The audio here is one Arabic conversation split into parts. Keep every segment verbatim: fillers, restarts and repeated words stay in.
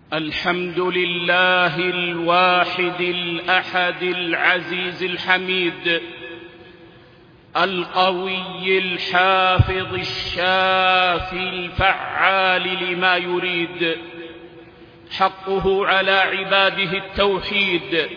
الحمد لله الواحد الأحد العزيز الحميد القوي الحافظ الشافي الفعال لما يريد. حقه على عباده التوحيد،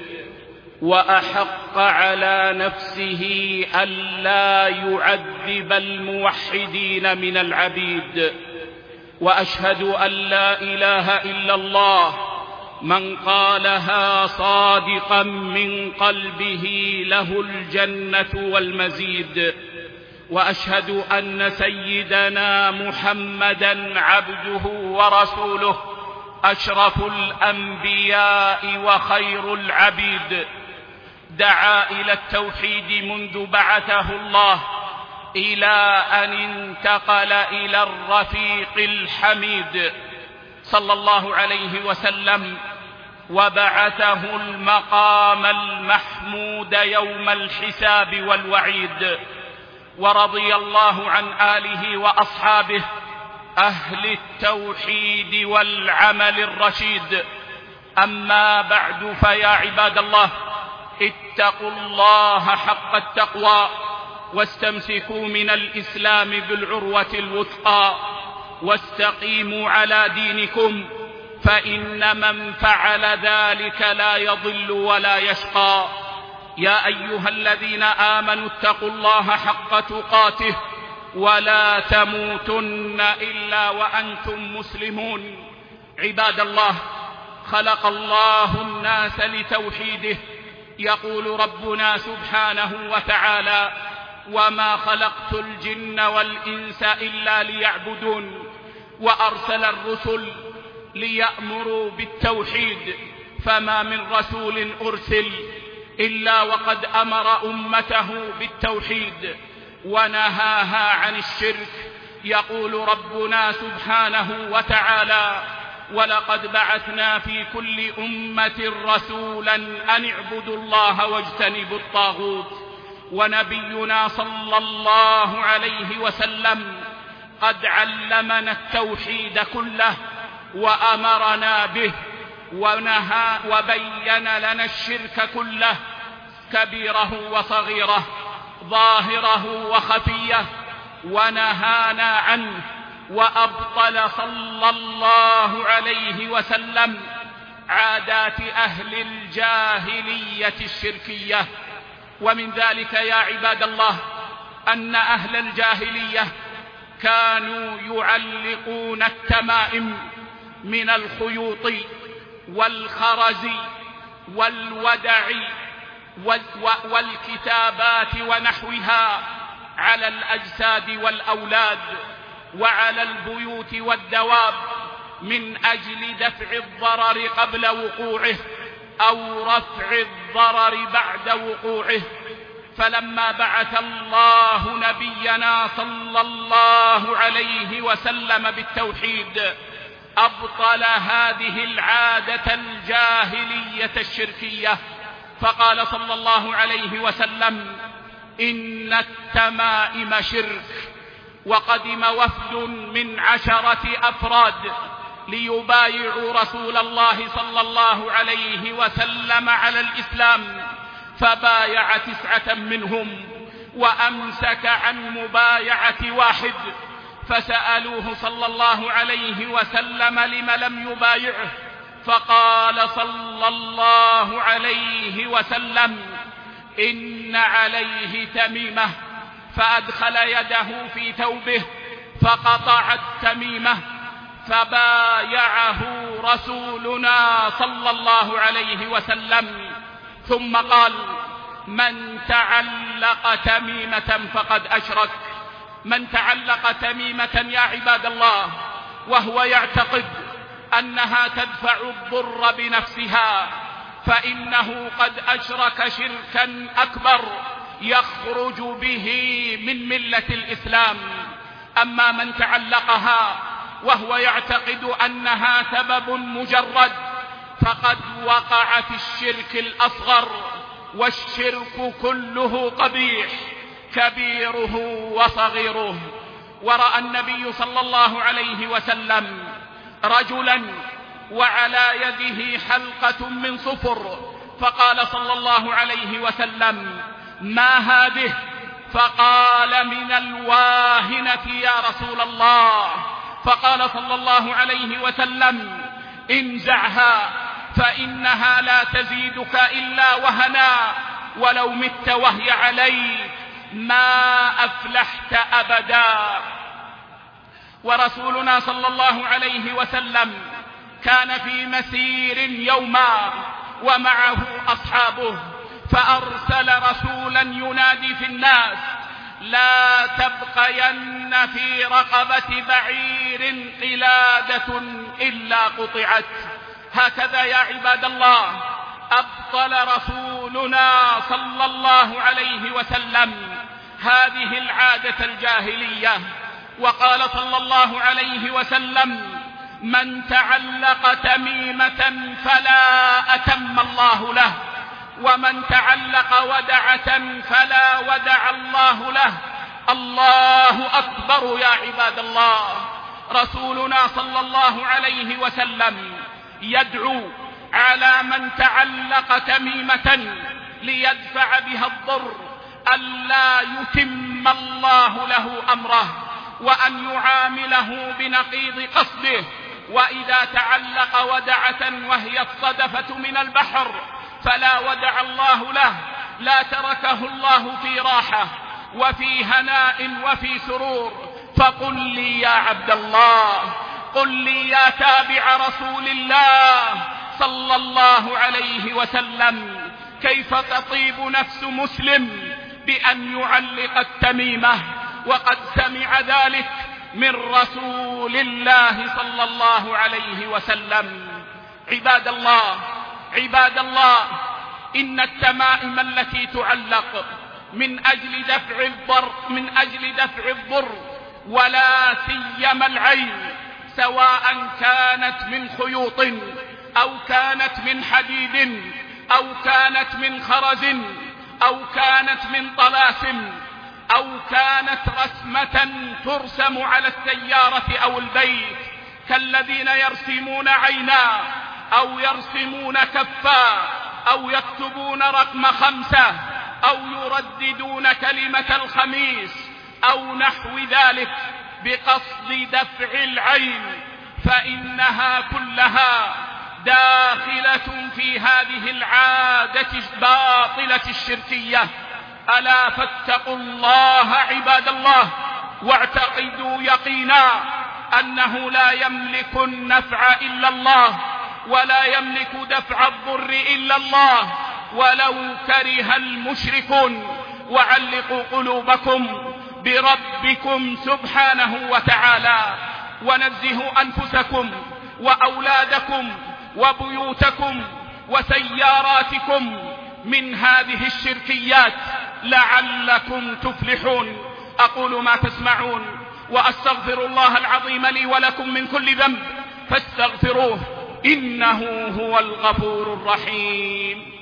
وأحق على نفسه ألا يعذب الموحدين من العبيد. وأشهد أن لا إله إلا الله من قالها صادقا من قلبه له الجنة والمزيد. وأشهد أن سيدنا محمدا عبده ورسوله أشرف الأنبياء وخير العبيد، دعا إلى التوحيد منذ بعثه الله إلى أن انتقل إلى الرفيق الحميد صلى الله عليه وسلم، وبعثه المقام المحمود يوم الحساب والوعيد. ورضي الله عن آله وأصحابه أهل التوحيد والعمل الرشيد. أما بعد، فيا عباد الله، اتقوا الله حق التقوى، واستمسكوا من الإسلام بالعروة الوثقى، واستقيموا على دينكم، فإن من فعل ذلك لا يضل ولا يشقى. يا أيها الذين آمنوا اتقوا الله حق تقاته ولا تموتن إلا وأنتم مسلمون. عباد الله، خلق الله الناس لتوحيده. يقول ربنا سبحانه وتعالى: وما خلقت الجن والإنس إلا ليعبدون. وأرسل الرسل ليأمروا بالتوحيد، فما من رسول أرسل إلا وقد أمر أمته بالتوحيد ونهاها عن الشرك. يقول ربنا سبحانه وتعالى: ولقد بعثنا في كل أمة رسولا أن اعبدوا الله واجتنبوا الطاغوت. ونبينا صلى الله عليه وسلم قد علمنا التوحيد كله وأمرنا به، ونهى وبين لنا الشرك كله، كبيره وصغيره، ظاهره وخفيه، ونهانا عنه. وأبطل صلى الله عليه وسلم عادات أهل الجاهلية الشركية. ومن ذلك يا عباد الله أن أهل الجاهلية كانوا يعلقون التمائم من الخيوط والخرز والودع والكتابات ونحوها على الأجساد والأولاد وعلى البيوت والدواب، من أجل دفع الضرر قبل وقوعه أو رفع الضرر بعد وقوعه. فلما بعث الله نبينا صلى الله عليه وسلم بالتوحيد أبطل هذه العادة الجاهلية الشركية، فقال صلى الله عليه وسلم: إن التمائم شرك. وقدم وفد من عشرة أفراد ليبايعوا رسول الله صلى الله عليه وسلم على الإسلام، فبايع تسعة منهم وأمسك عن مبايعة واحد. فسألوه صلى الله عليه وسلم: لم لم يبايعه؟ فقال صلى الله عليه وسلم: إن عليه تميمة. فأدخل يده في ثوبه فقطع التميمة، فبايعه رسولنا صلى الله عليه وسلم، ثم قال: من تعلق تميمة فقد أشرك. من تعلق تميمة يا عباد الله وهو يعتقد أنها تدفع الضر بنفسها، فإنه قد أشرك شركا أكبر يخرج به من ملة الإسلام. أما من تعلقها وهو يعتقد أنها سبب مجرد، فقد وقع في الشرك الأصغر، والشرك كله قبيح، كبيره وصغيره. ورأى النبي صلى الله عليه وسلم رجلا وعلى يده حلقة من صفر، فقال صلى الله عليه وسلم: ما هذه؟ فقال: من الواهنة يا رسول الله. فقال صلى الله عليه وسلم: انزعها فإنها لا تزيدك إلا وهنا، ولو مت وهي عليك ما أفلحت أبدا. ورسولنا صلى الله عليه وسلم كان في مسير يوما ومعه أصحابه، فأرسل رسولا ينادي في الناس: لا تبقين في رقبة بعير قلادة إلا قطعت. هكذا يا عباد الله أبطل رسولنا صلى الله عليه وسلم هذه العادة الجاهلية، وقال صلى الله عليه وسلم: من تعلق تميمة فلا أتم الله له، ومن تعلق ودعة فلا ودع الله له. الله أكبر يا عباد الله. رسولنا صلى الله عليه وسلم يدعو على من تعلق تميمة ليدفع بها الضر ألا يتم الله له أمره، وأن يعامله بنقيض قصده. وإذا تعلق ودعة وهي الصدفة من البحر فلا ودع الله له، لا تركه الله في راحة وفي هناء وفي سرور. فقل لي يا عبد الله، قل لي يا تابع رسول الله صلى الله عليه وسلم، كيف تطيب نفس مسلم بأن يعلق التميمة وقد سمع ذلك من رسول الله صلى الله عليه وسلم؟ عباد الله عباد الله إن التمائم التي تعلق من أجل دفع الضر من أجل دفع الضر ولا سيما العين، سواء كانت من خيوط أو كانت من حديد أو كانت من خرز أو كانت من طلاسم أو كانت رسمة ترسم على السيارة أو البيت، كالذين يرسمون عينا أو يرسمون كفا أو يكتبون رقم خمسة أو يرددون كلمة الخميس أو نحو ذلك بقصد دفع العين، فإنها كلها داخلة في هذه العادة الباطلة الشركية. ألا فاتقوا الله عباد الله، واعتقدوا يقينا أنه لا يملك النفع إلا الله، ولا يملك دفع الضر إلا الله ولو كره المشركون. وعلقوا قلوبكم بربكم سبحانه وتعالى، ونزهوا أنفسكم وأولادكم وبيوتكم وسياراتكم من هذه الشركيات لعلكم تفلحون. أقول ما تسمعون وأستغفر الله العظيم لي ولكم من كل ذنب فاستغفروه إنه هو الغفور الرحيم.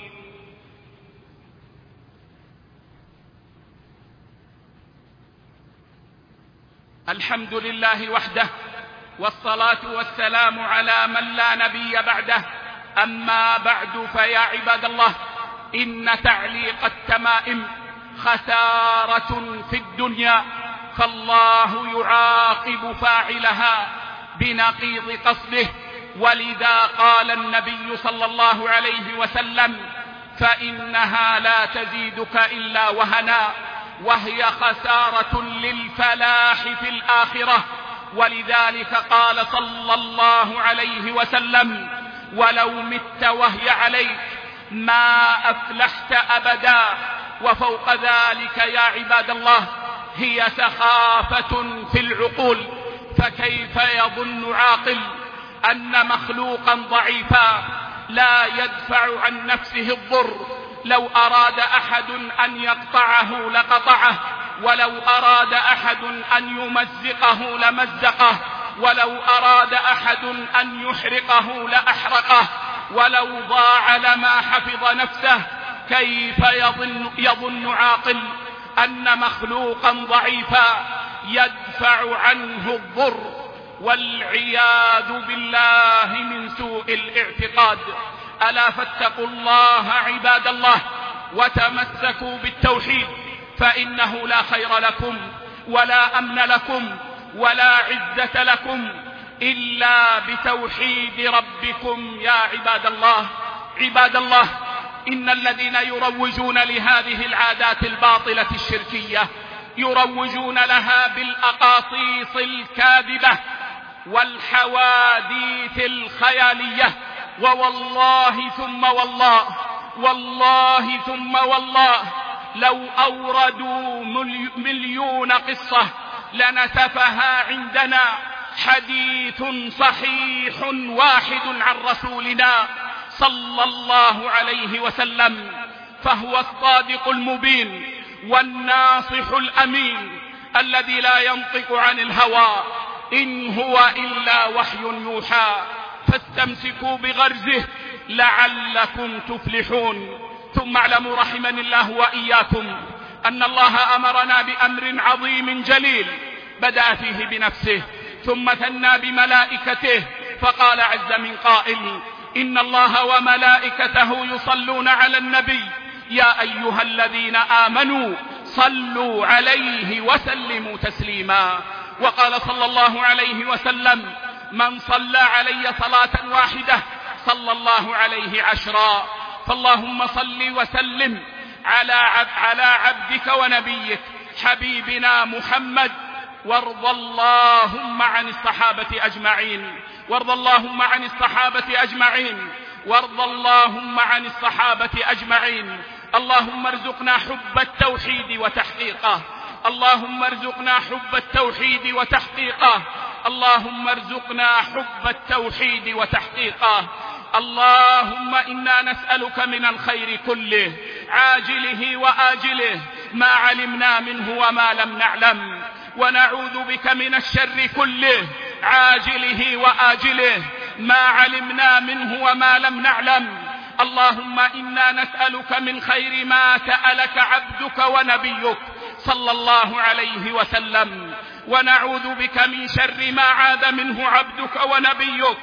الحمد لله وحده، والصلاة والسلام على من لا نبي بعده. أما بعد، فيا عباد الله، إن تعليق التمائم خسارة في الدنيا، فالله يعاقب فاعلها بنقيض قصده. ولذا قال النبي صلى الله عليه وسلم: فإنها لا تزيدك إلا وهنا، وهي خسارة للفلاح في الآخرة. ولذلك قال صلى الله عليه وسلم: ولو مت وهي عليك ما أفلحت أبدا. وفوق ذلك يا عباد الله هي سخافة في العقول، فكيف يظن عاقل أن مخلوقا ضعيفا لا يدفع عن نفسه الضر؟ لو أراد أحد أن يقطعه لقطعه، ولو أراد أحد أن يمزقه لمزقه، ولو أراد أحد أن يحرقه لأحرقه، ولو ضاع لما حفظ نفسه. كيف يظن, يظن عاقل أن مخلوقا ضعيفا يدفع عنه الضر؟ والعياذ بالله من سوء الاعتقاد. ألا فاتقوا الله عباد الله وتمسكوا بالتوحيد، فإنه لا خير لكم ولا أمن لكم ولا عزة لكم إلا بتوحيد ربكم يا عباد الله. عباد الله، إن الذين يروجون لهذه العادات الباطلة الشركية يروجون لها بالأقاصيص الكاذبة والحواديث الخيالية، ووالله ثم والله والله ثم والله لو أوردوا مليون قصة لنتفها عندنا حديث صحيح واحد عن رسولنا صلى الله عليه وسلم، فهو الصادق المبين والناصح الأمين الذي لا ينطق عن الهوى إن هو إلا وحي يوحى، فاستمسكوا بغرزه لعلكم تفلحون. ثم اعلموا رحمني الله وإياكم أن الله أمرنا بأمر عظيم جليل بدأ فيه بنفسه ثم ثنى بملائكته، فقال عز من قائل: إن الله وملائكته يصلون على النبي يا أيها الذين آمنوا صلوا عليه وسلموا تسليما. وقال صلى الله عليه وسلم: من صلى علي صلاة واحدة صلى الله عليه عشرا. فاللهم صل وسلم على عبد على عبدك ونبيك حبيبنا محمد، وارض اللهم عن الصحابة أجمعين وارض اللهم عن الصحابة أجمعين وارض اللهم عن الصحابة أجمعين. اللهم ارزقنا حب التوحيد وتحقيقه اللهم ارزقنا حب التوحيد وتحقيقه اللهم ارزقنا حب التوحيد وتحقيقه. اللهم إنا نسألك من الخير كله عاجله وآجله ما علمنا منه وما لم نعلم، ونعوذ بك من الشر كله عاجله وآجله ما علمنا منه وما لم نعلم. اللهم إنا نسألك من خير ما سألك عبدك ونبيك صلى الله عليه وسلم، ونعوذ بك من شر ما عاد منه عبدك ونبيك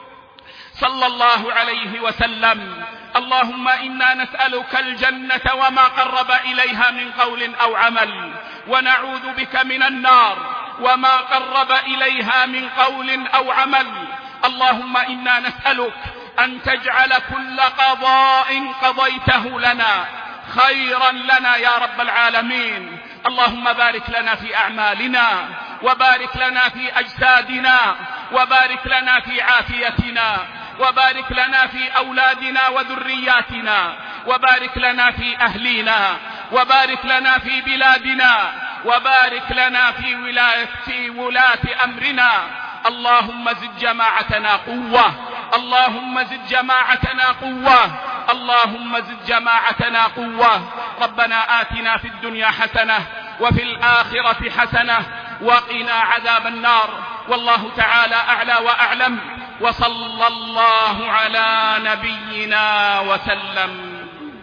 صلى الله عليه وسلم. اللهم إنا نسألك الجنة وما قرب إليها من قول أو عمل، ونعوذ بك من النار وما قرب إليها من قول أو عمل. اللهم إنا نسألك أن تجعل كل قضاء قضيته لنا خيرا لنا يا رب العالمين. اللهم بارك لنا في أعمالنا، وبارك لنا في أجسادنا، وبارك لنا في عافيتنا، وبارك لنا في أولادنا وذرياتنا، وبارك لنا في أهلنا، وبارك لنا في بلادنا، وبارك لنا في ولاية في ولاة أمرنا. اللهم زد جماعتنا قوة اللهم زد جماعتنا قوة اللهم زد جماعتنا قوة. ربنا آتنا في الدنيا حسنة وفي الآخرة حسنة وقنا عذاب النار. والله تعالى أعلى وأعلم، وصلى الله على نبينا وسلم.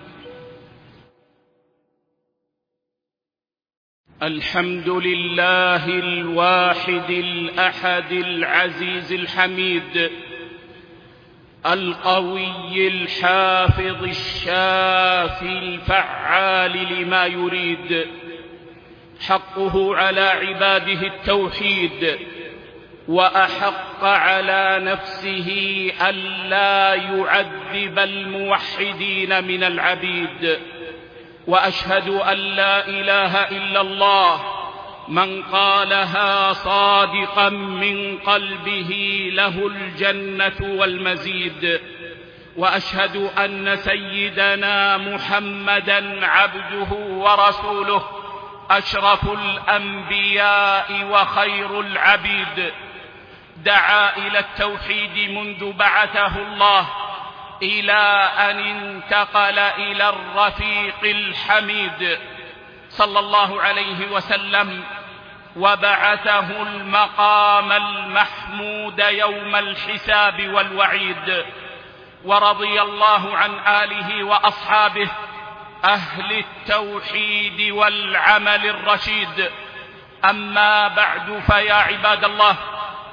الحمد لله الواحد الأحد العزيز الحميد القوي الحافظ الشافي الفعال لما يريد. حقه على عباده التوحيد، وأحق على نفسه ألا يعذب الموحدين من العبيد. وأشهد أن لا إله إلا الله من قالها صادقا من قلبه له الجنة والمزيد. وأشهد أن سيدنا محمدا عبده ورسوله أشرف الأنبياء وخير العبيد، دعا إلى التوحيد منذ بعثه الله إلى أن انتقل إلى الرفيق الحميد صلى الله عليه وسلم، وبعثه المقام المحمود يوم الحساب والوعيد. ورضي الله عن آله وأصحابه أهل التوحيد والعمل الرشيد. أما بعد، فيا عباد الله،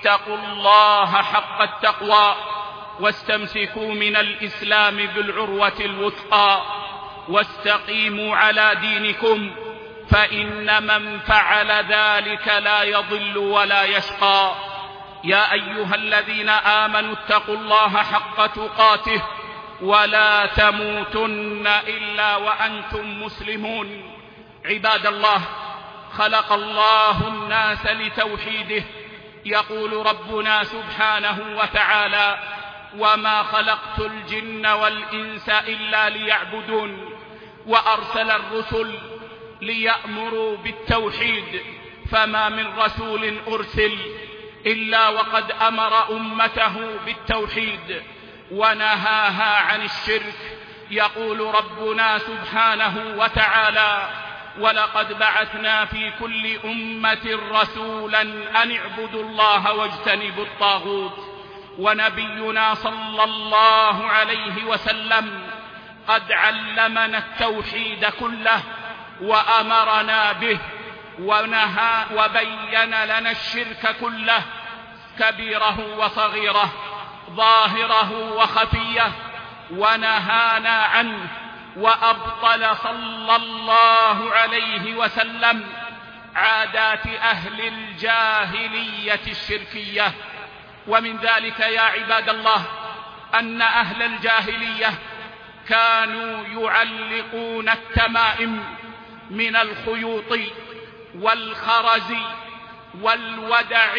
اتقوا الله حق التقوى واستمسكوا من الإسلام بالعروة الوثقى واستقيموا على دينكم، فإن من فعل ذلك لا يضل ولا يشقى. يا أيها الذين آمنوا اتقوا الله حق تقاته ولا تموتن إلا وأنتم مسلمون. عباد الله، خلق الله الناس لتوحيده. يقول ربنا سبحانه وتعالى: وما خلقت الجن والإنس إلا ليعبدون. وأرسل الرسل ليأمروا بالتوحيد، فما من رسول أرسل إلا وقد أمر أمته بالتوحيد ونهاها عن الشرك. يقول ربنا سبحانه وتعالى: ولقد بعثنا في كل أمة رسولا أن اعبدوا الله واجتنبوا الطاغوت. ونبينا صلى الله عليه وسلم قد علمنا التوحيد كله وأمرنا به، ونهى وبين لنا الشرك كله، كبيره وصغيره، ظاهره وخفيه، ونهانا عنه، وأبطل صلى الله عليه وسلم عادات أهل الجاهلية الشركية. ومن ذلك يا عباد الله أن أهل الجاهلية كانوا يعلقون التمائم من الخيوط والخرز والودع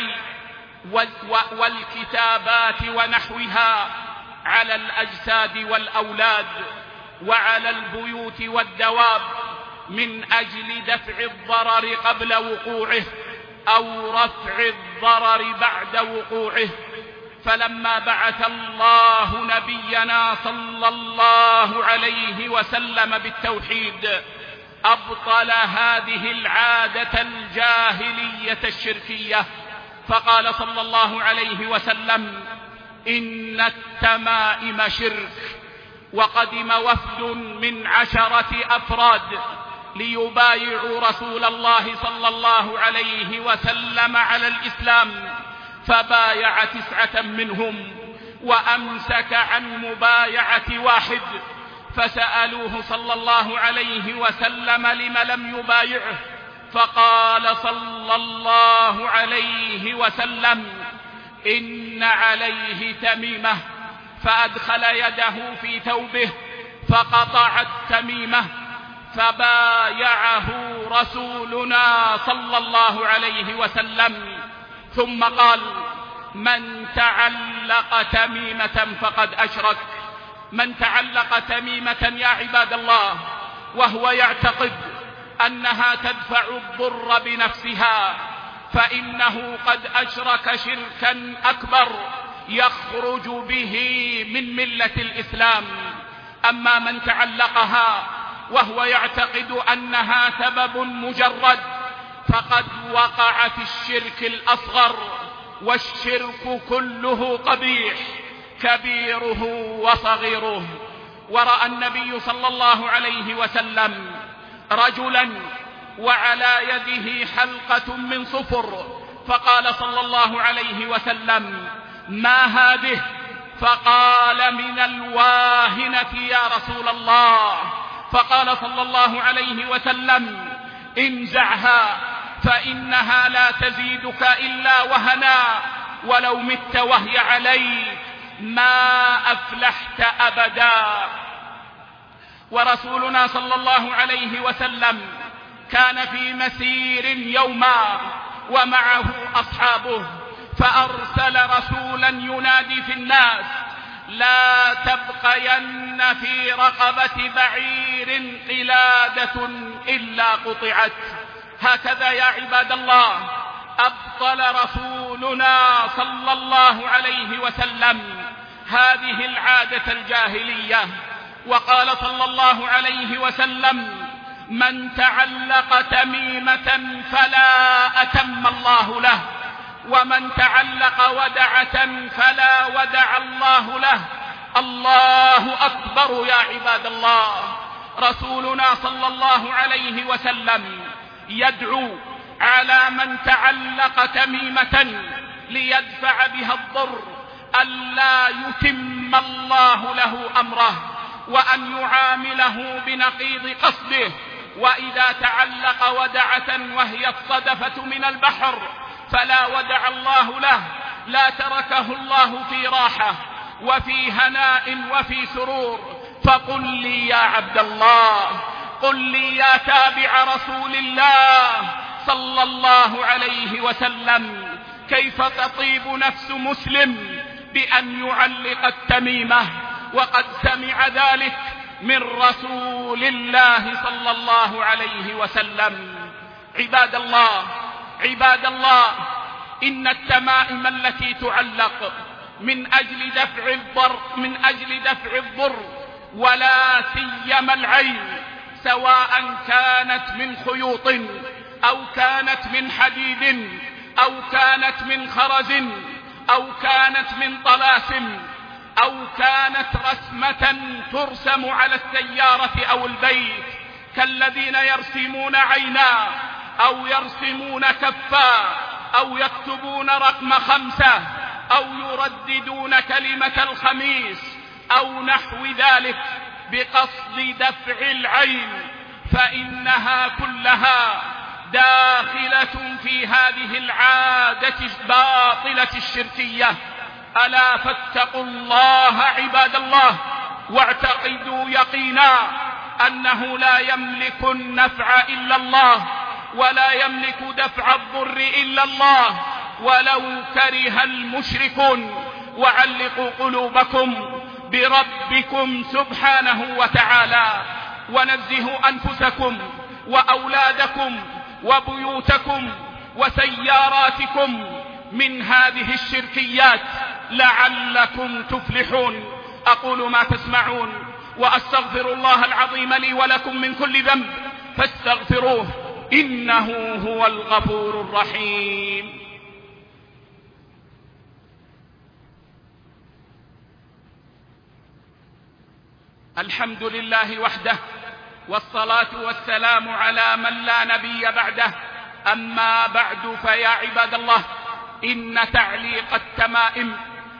والكتابات ونحوها على الأجساد والأولاد وعلى البيوت والدواب من أجل دفع الضرر قبل وقوعه أو رفع الضرر بعد وقوعه. فلما بعث الله نبينا صلى الله عليه وسلم بالتوحيد أبطل هذه العادة الجاهلية الشركية، فقال صلى الله عليه وسلم: إن التمائم شرك. وقدم وفد من عشرة أفراد ليبايعوا رسول الله صلى الله عليه وسلم على الإسلام، فبايع تسعة منهم وأمسك عن مبايعة واحد، فسألوه صلى الله عليه وسلم لم لم يبايعه، فقال صلى الله عليه وسلم: إن عليه تميمة. فأدخل يده في ثوبه فقطع التميمة، فبايعه رسولنا صلى الله عليه وسلم، ثم قال: من تعلق تميمة فقد أشرك. من تعلق تميمة يا عباد الله وهو يعتقد أنها تدفع الضر بنفسها، فإنه قد أشرك شركا أكبر يخرج به من ملة الإسلام. أما من تعلقها وهو يعتقد أنها سبب مجرد فقد وقع في الشرك الأصغر، والشرك كله قبيح، كبيره وصغيره. ورأى النبي صلى الله عليه وسلم رجلا وعلى يده حلقة من صفر، فقال صلى الله عليه وسلم: ما هذه؟ فقال: من الواهنة يا رسول الله. فقال صلى الله عليه وسلم: انزعها فإنها لا تزيدك إلا وهنا، ولو مت وهي عليك ما أفلحت أبدا. ورسولنا صلى الله عليه وسلم كان في مسير يوما ومعه أصحابه، فأرسل رسولا ينادي في الناس: لا تبقين في رقبة بعير قلادة إلا قطعت. هكذا يا عباد الله أبطل رسولنا صلى الله عليه وسلم هذه العادة الجاهلية، وقال صلى الله عليه وسلم: من تعلق تميمة فلا أتم الله له، ومن تعلق ودعة فلا ودع الله له. الله أكبر يا عباد الله. رسولنا صلى الله عليه وسلم يدعو على من تعلق تميمة، ليدفع بها الضر ألا يتم الله له أمره، وأن يعامله بنقيض قصده. وإذا تعلق ودعة وهي الصدفة من البحر فلا ودع الله له، لا تركه الله في راحة وفي هناء وفي سرور. فقل لي يا عبد الله، قل لي يا تابع رسول الله صلى الله عليه وسلم، كيف تطيب نفس مسلم بأن يعلق التميمة وقد سمع ذلك من رسول الله صلى الله عليه وسلم؟ عباد الله، عباد الله، إن التمائم التي تعلق من أجل دفع الضر من أجل دفع الضر ولا سيما العين، سواء كانت من خيوط أو كانت من حديد أو كانت من خرز أو كانت من طلاسم أو كانت رسمة ترسم على السيارة أو البيت، كالذين يرسمون عينا أو يرسمون كفا أو يكتبون رقم خمسة أو يرددون كلمة الخميس أو نحو ذلك بقصد دفع العين، فإنها كلها داخلة في هذه العادة الباطلة الشركية. ألا فاتقوا الله عباد الله، واعتقدوا يقينا أنه لا يملك النفع إلا الله، ولا يملك دفع الضر إلا الله ولو كره المشركون. وعلقوا قلوبكم بربكم سبحانه وتعالى، ونزهوا أنفسكم وأولادكم وبيوتكم وسياراتكم من هذه الشركيات لعلكم تفلحون. أقول ما تسمعون وأستغفر الله العظيم لي ولكم من كل ذنب فاستغفروه إنه هو الغفور الرحيم. الحمد لله وحده، والصلاة والسلام على من لا نبي بعده. أما بعد، فيا عباد الله، إن تعليق التمائم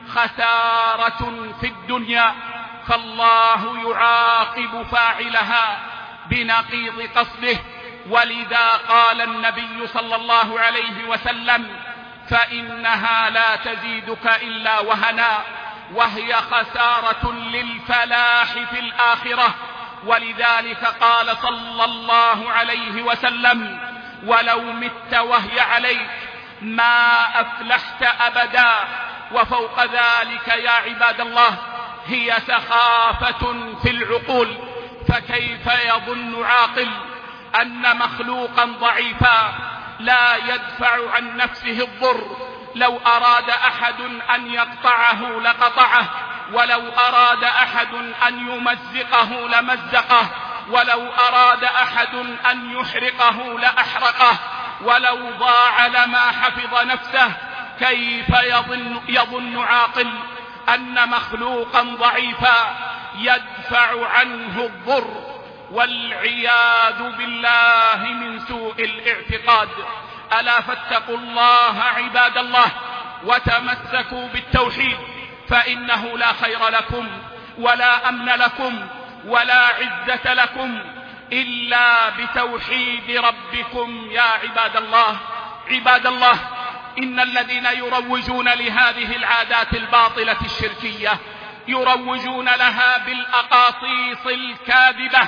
خسارة في الدنيا، فالله يعاقب فاعلها بنقيض قصده. ولذا قال النبي صلى الله عليه وسلم: فإنها لا تزيدك إلا وهنا، وهي خسارة للفلاح في الآخرة. ولذلك قال صلى الله عليه وسلم: ولو مت وهي عليك ما أفلحت أبدا. وفوق ذلك يا عباد الله هي سخافة في العقول، فكيف يظن عاقل أن مخلوقا ضعيفا لا يدفع عن نفسه الضر؟ لو أراد أحد أن يقطعه لقطعه، ولو أراد أحد أن يمزقه لمزقه، ولو أراد أحد أن يحرقه لأحرقه، ولو ضاع لما حفظ نفسه. كيف يظن, يظن عاقل أن مخلوقا ضعيفا يدفع عنه الضر؟ والعياذ بالله من سوء الاعتقاد. ألا فاتقوا الله عباد الله، وتمسكوا بالتوحيد، فإنه لا خير لكم ولا أمن لكم ولا عزة لكم إلا بتوحيد ربكم يا عباد الله. عباد الله، إن الذين يروجون لهذه العادات الباطلة الشركية يروجون لها بالأقاصيص الكاذبة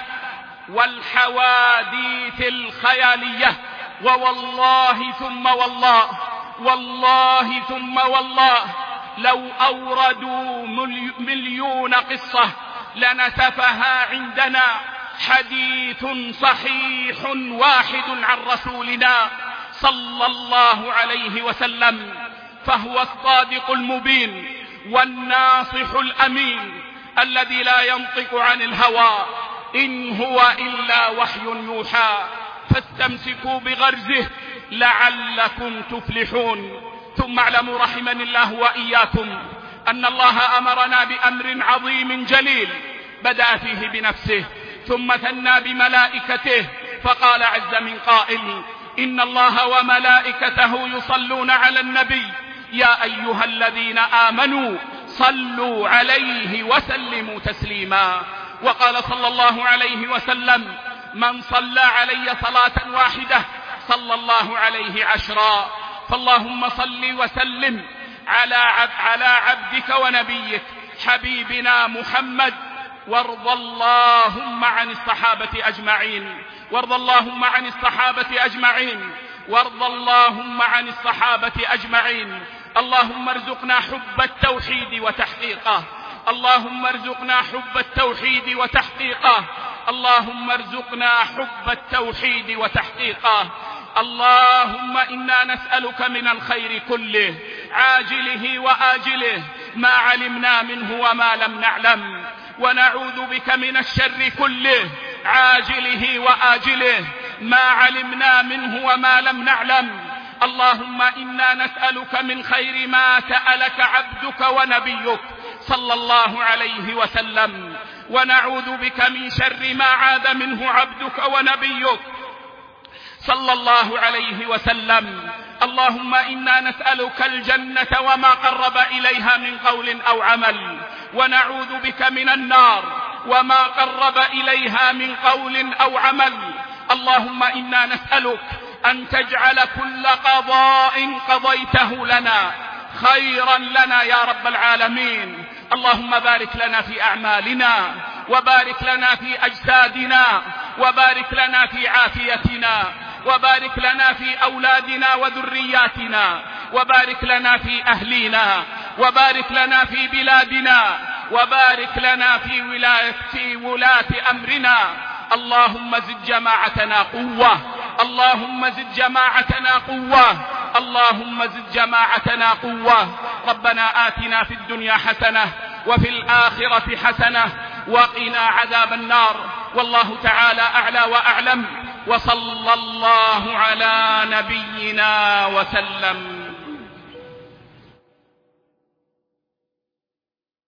والحواديث الخيالية. ووالله ثم والله والله ثم والله لو أوردوا مليون قصة لنتفها عندنا حديث صحيح واحد عن رسولنا صلى الله عليه وسلم، فهو الصادق المبين والناصح الأمين الذي لا ينطق عن الهوى، إن هو إلا وحي يوحى. فاستمسكوا بغرزه لعلكم تفلحون. ثم اعلموا رحمني الله وإياكم أن الله أمرنا بأمر عظيم جليل بدأ فيه بنفسه ثم ثنى بملائكته، فقال عز من قائل: إن الله وملائكته يصلون على النبي يا أيها الذين آمنوا صلوا عليه وسلموا تسليما. وقال صلى الله عليه وسلم: من صلى علي صلاة واحدة صلى الله عليه عشرا. فاللهم صل وسلم على عب على عبدك ونبيك حبيبنا محمد، وارض اللهم عن الصحابة أجمعين، وارض اللهم عن الصحابة أجمعين، وارض اللهم عن الصحابة أجمعين. اللهم ارزقنا حب التوحيد وتحقيقه، اللهم ارزقنا حب التوحيد وتحقيقه، اللهم ارزقنا حب التوحيد وتحقيقه. اللهم إنا نسألك من الخير كله عاجله وآجله ما علمنا منه وما لم نعلم، ونعوذ بك من الشر كله عاجله وآجله ما علمنا منه وما لم نعلم. اللهم إنا نسألك من خير ما سألك عبدك ونبيك صلى الله عليه وسلم، ونعوذ بك من شر ما عاد منه عبدك ونبيك صلى الله عليه وسلم. اللهم إنا نسألك الجنة وما قرب إليها من قول أو عمل، ونعوذ بك من النار وما قرب إليها من قول أو عمل. اللهم إنا نسألك أن تجعل كل قضاء قضيته لنا خيرا لنا يا رب العالمين. اللهم بارك لنا في أعمالنا، وبارك لنا في أجسادنا، وبارك لنا في عافيتنا، وبارك لنا في أولادنا وذرياتنا، وبارك لنا في أهلينا، وبارك لنا في بلادنا، وبارك لنا في ولاية في ولاة أمرنا. اللهم زد جماعتنا قوة، اللهم زد جماعتنا قوة، اللهم زد جماعتنا قوة. ربنا آتنا في الدنيا حسنة وفي الآخرة حسنة وقنا عذاب النار. والله تعالى أعلى وأعلم، وصلى الله على نبينا وسلم.